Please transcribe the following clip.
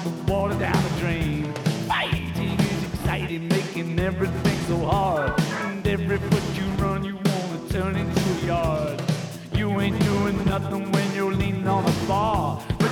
water down the drain. Fighting is exciting, making everything so hard. And every foot you run, you wanna turn into a yard. You ain't doing nothing when you're leaning on a bar.